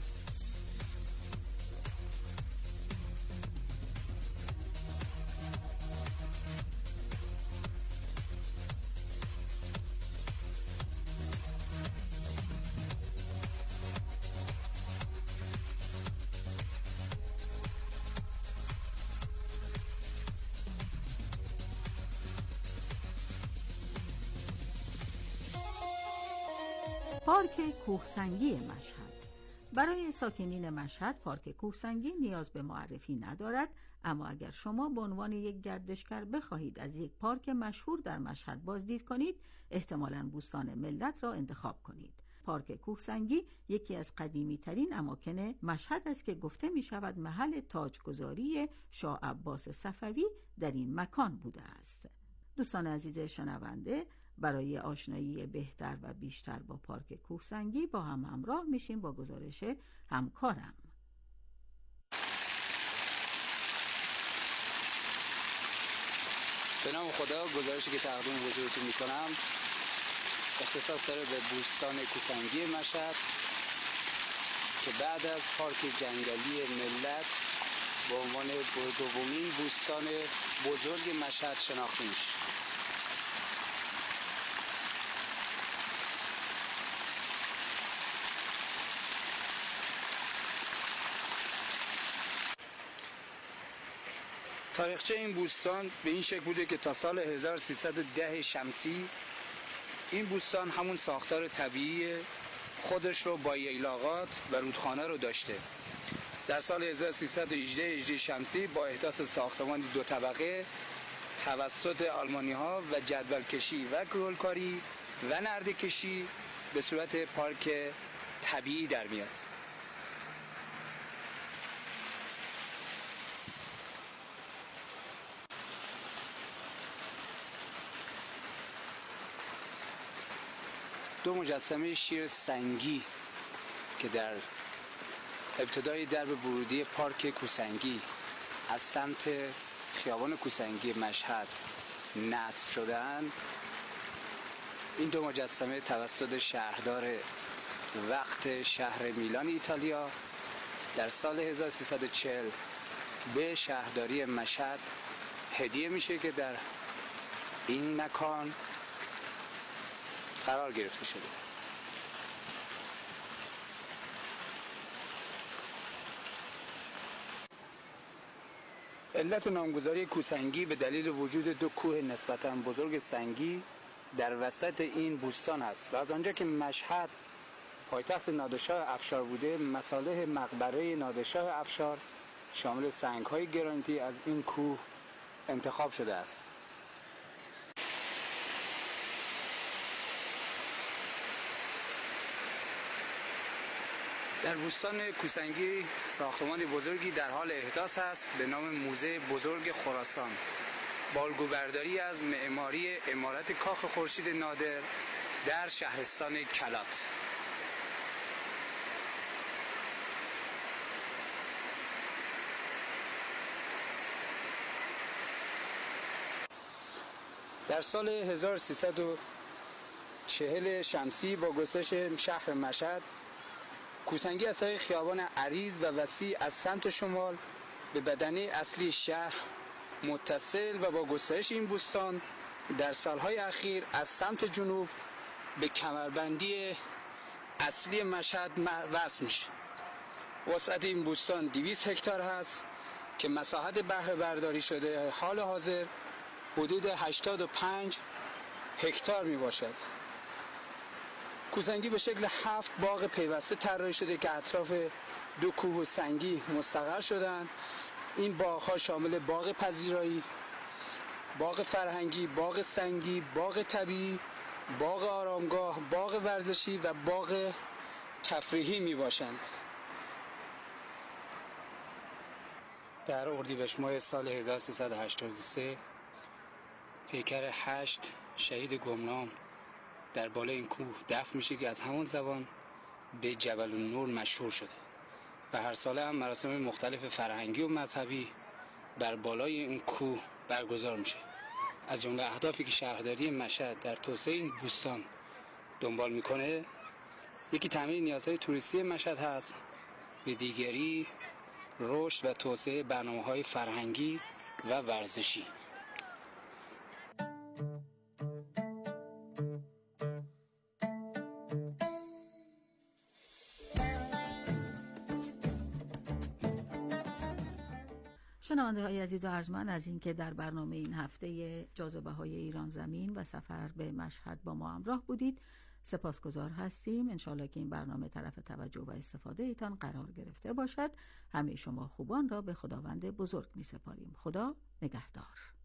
پارک کوهسنگی مشهد. برای ساکنین مشهد پارک کوهسنگی نیاز به معرفی ندارد، اما اگر شما به عنوان یک گردشگر بخواهید از یک پارک مشهور در مشهد بازدید کنید، احتمالاً بوستان ملت را انتخاب کنید. پارک کوهسنگی یکی از قدیمی ترین اماکن مشهد است که گفته می شود محل تاجگذاری شاه عباس صفوی در این مکان بوده است. دوستان عزیز شنونده، برای آشنایی بهتر و بیشتر با پارک کوهسنگی با هم همراه میشیم با گزارش همکارم. به نام خدا، گزارشی که تقدیم حضورتون میکنم اختصاص داره به بوستان کوهسنگی مشهد که بعد از پارک جنگلی ملت به عنوان دومین بوستان بزرگ مشهد شناخته میشه. تاریخچه این بوستان به این شکل بوده که تا سال هزار و سیصد و ده شمسی این بوستان همون ساختار طبیعی خودش رو با ییلاقات و رودخانه رو داشته. در سال هزار و سیصد و هجده هجری شمسی با احداث ساختمان دو طبقه توسط آلمانی ها و جدول کشی و گلکاری و نرده کشی به صورت پارک طبیعی در میاد. دو مجسمه شیر سنگی که در ابتدای درب ورودی پارک کوهسنگی از سمت خیابان کوهسنگی مشهد نصب شده‌اند. این دو مجسمه توسط شهردار وقت شهر میلان ایتالیا در سال هزار و سیصد و چهل به شهرداری مشهد هدیه میشه که در این مکان قرار گرفته شده. علت نامگذاری کوهسنگی به دلیل وجود دو کوه نسبتاً بزرگ سنگی در وسط این بوستان است و از آنجا که مشهد پایتخت نادرشاه افشار بوده، مصالح مقبره نادرشاه افشار شامل سنگ‌های گرانیتی از این کوه انتخاب شده است. در بوستان کوهسنگی ساختمان بزرگی در حال احداث است به نام موزه بزرگ خراسان با الگوبرداری از معماری عمارت کاخ خورشید نادر در شهرستان کلات. در سال هزار و سیصد و چهل شمسی با گسترش شهر مشهد، کوهسنگی از طریق خیابان عریض و وسیع از سمت شمال به بدنه اصلی شهر متصل و با گسترش این بوستان در سالهای اخیر از سمت جنوب به کمربندی اصلی مشهد وصل میشه. وسعت این بوستان دویست هکتار هست که مساحت بهره برداری شده حال حاضر حدود هشتاد و پنج هکتار می باشد. کوهسنگی به شکل هفت باغ پیوسته طراحی شده که اطراف دو کوه سنگی مستقر شدند. این باغ‌ها شامل باغ پذیرایی، باغ فرهنگی، باغ سنگی، باغ طبیعی، باغ آرامگاه، باغ ورزشی و باغ تفریحی می باشند. در اردیبهشت ماه سال هزار و سیصد و هشتاد و سه پیکر هشت شهید گمنام در بالای این کوه دفن میشه که از همون زمان به جبل النور مشهور شده و هر ساله هم مراسم مختلف فرهنگی و مذهبی بر بالای این کوه برگزار میشه. از جمله اهدافی که شهرداری مشهد در توسعه این بوستان دنبال میکنه، یکی تامین نیازهای توریستی مشهد هست، به دیگری رشد و توسعه برنامه‌های فرهنگی و ورزشی. شنونده های عزیز و ارجمند، از اینکه در برنامه این هفته جاذبه های ایران زمین و سفر به مشهد با ما همراه بودید سپاسگزار هستیم. انشالله که این برنامه طرف توجه و استفاده ایتان قرار گرفته باشد. همه شما خوبان را به خداوند بزرگ می سپاریم. خدا نگهدار.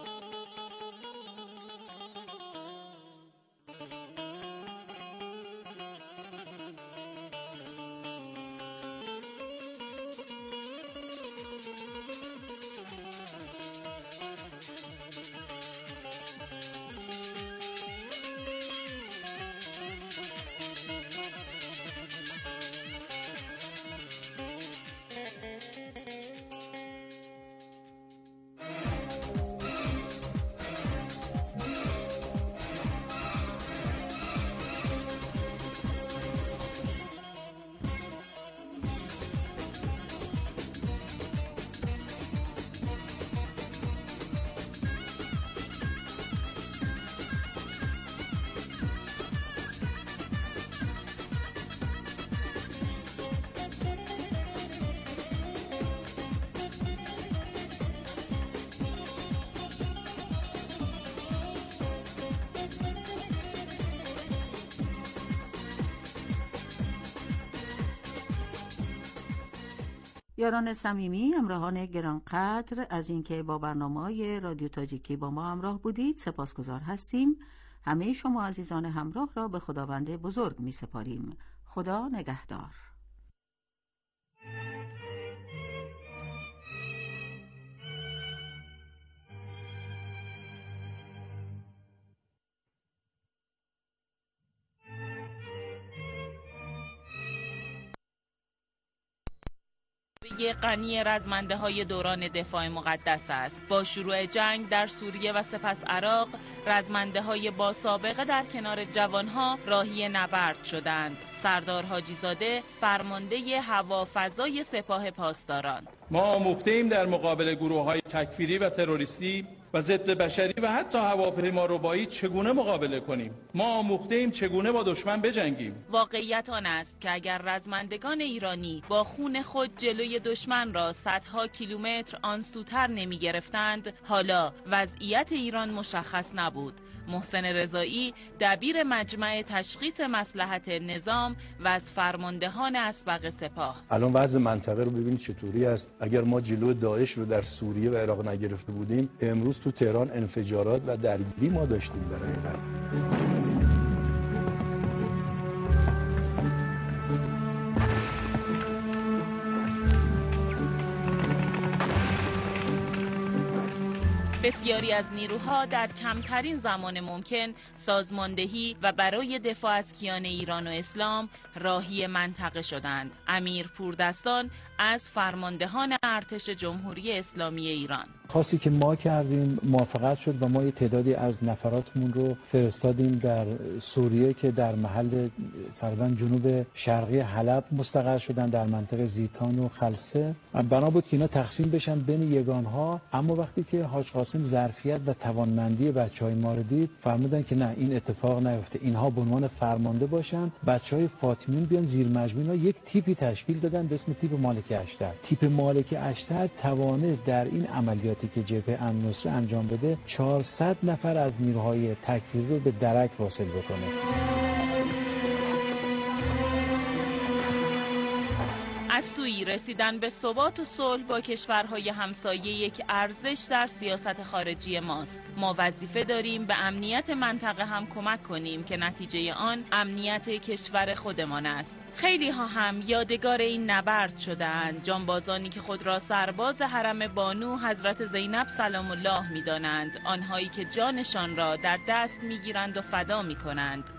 یاران صمیمی، همراهان گرانقدر، از اینکه با برنامه‌های رادیو تاجیکی با ما همراه بودید سپاسگزار هستیم. همه شما عزیزان همراه را به خداوند بزرگ می سپاریم. خدا نگهدار. غنی رزمنده های دوران دفاع مقدس است. با شروع جنگ در سوریه و سپس عراق، رزمنده های با سابقه در کنار جوانها راهی نبرد شدند. سردار حاجی زاده، فرمانده هوافضای سپاه پاسداران: ما آموخته‌ایم در مقابل گروه‌های تکفیری و تروریستی و ضد بشری و حتی هواپیماربایی چگونه مقابله کنیم. ما آموخته‌ایم چگونه با دشمن بجنگیم. واقعیت آن است که اگر رزمندگان ایرانی با خون خود جلوی دشمن را صدها کیلومتر آن سوتر نمی گرفتند، حالا وضعیت ایران مشخص نبود. محسن رضایی، دبیر مجمع تشخیص مصلحت نظام و از فرماندهان اسبق سپاه: الان وضع منطقه رو ببینید چطوری است. اگر ما جلو داعش رو در سوریه و عراق نگرفته بودیم، امروز تو تهران انفجارات و درگیری ما داشتیم در حقیقت. بسیاری از نیروها در کمترین زمان ممکن سازماندهی و برای دفاع از کیان ایران و اسلام راهی منطقه شدند. امیر پوردستان از فرماندهان ارتش جمهوری اسلامی ایران: خاصی که ما کردیم موافقت شد و ما یه تعدادی از نفراتمون رو فرستادیم در سوریه که در محل تقریبا جنوب شرقی حلب مستقر شدن در منطقه زیتان و خلسه. بنا بود که اینا تقسیم بشن بین یگانها، اما وقتی که حاج قاسم ظرفیت و توانمندی بچهای ما رو دید فرمودن که نه، این اتفاق نیفته، اینها به عنوان فرمانده باشن. بچهای فاطمیون بیان زیر مجموعه یک تیپی تشکیل دادن به اسم تیپ مالک اشتر. تیپ مالک اشتر توانست در این عملیاتی که جبهه النصره انجام بده چهارصد نفر از نیروهای تکفیری رو به درک واصل بکنه. از سوی رسیدن به ثبات و صلح با کشورهای همسایه یک ارزش در سیاست خارجی ماست. ما وظیفه داریم به امنیت منطقه هم کمک کنیم که نتیجه آن امنیت کشور خودمان است. خیلی ها هم یادگار این نبرد شدند، جانبازانی که خود را سرباز حرم بانو حضرت زینب سلام الله می دانند، آنهایی که جانشان را در دست می گیرند و فدا می کنند.